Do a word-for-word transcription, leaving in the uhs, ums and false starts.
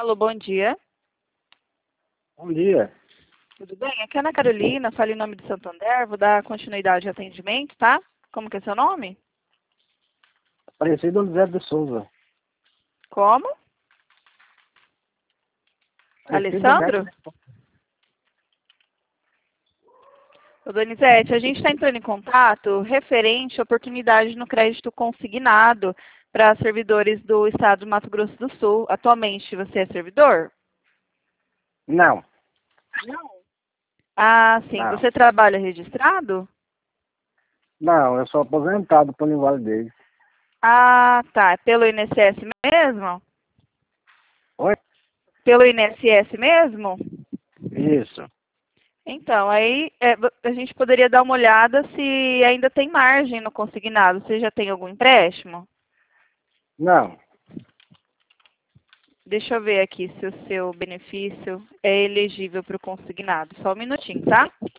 Alô, bom dia. Bom dia. Tudo bem? Aqui é a Ana Carolina, falo em nome do Santander, vou dar continuidade ao atendimento, tá? Como que é seu nome? Aparecido José de Souza. Como? Aparecido Alessandro? Neto. Ô, Donizete, a gente está entrando em contato referente à oportunidade no crédito consignado para servidores do estado do Mato Grosso do Sul. Atualmente, você é servidor? Não, Não. Ah, sim. não. Você trabalha registrado? Não, eu sou aposentado por invalidez. Ah, tá. É pelo I N S S mesmo? Oi? Pelo I N S S mesmo? Isso. Então, aí é, a gente poderia dar uma olhada se ainda tem margem no consignado. Você já tem algum empréstimo? Não. Deixa eu ver aqui se o seu benefício é elegível para o consignado. Só um minutinho, tá?